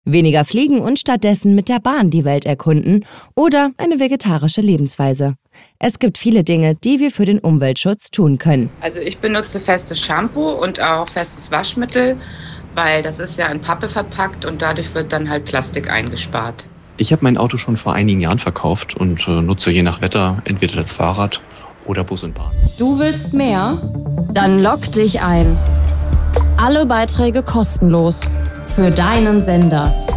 Weniger fliegen und stattdessen mit der Bahn die Welt erkunden oder eine vegetarische Lebensweise. Es gibt viele Dinge, die wir für den Umweltschutz tun können. Also ich benutze festes Shampoo und auch festes Waschmittel, weil das ist ja in Pappe verpackt und dadurch wird dann halt Plastik eingespart. Ich habe mein Auto schon vor einigen Jahren verkauft und nutze je nach Wetter entweder das Fahrrad oder Bus und Bahn. Du willst mehr? Dann log dich ein. Alle Beiträge kostenlos. Für deinen Sender.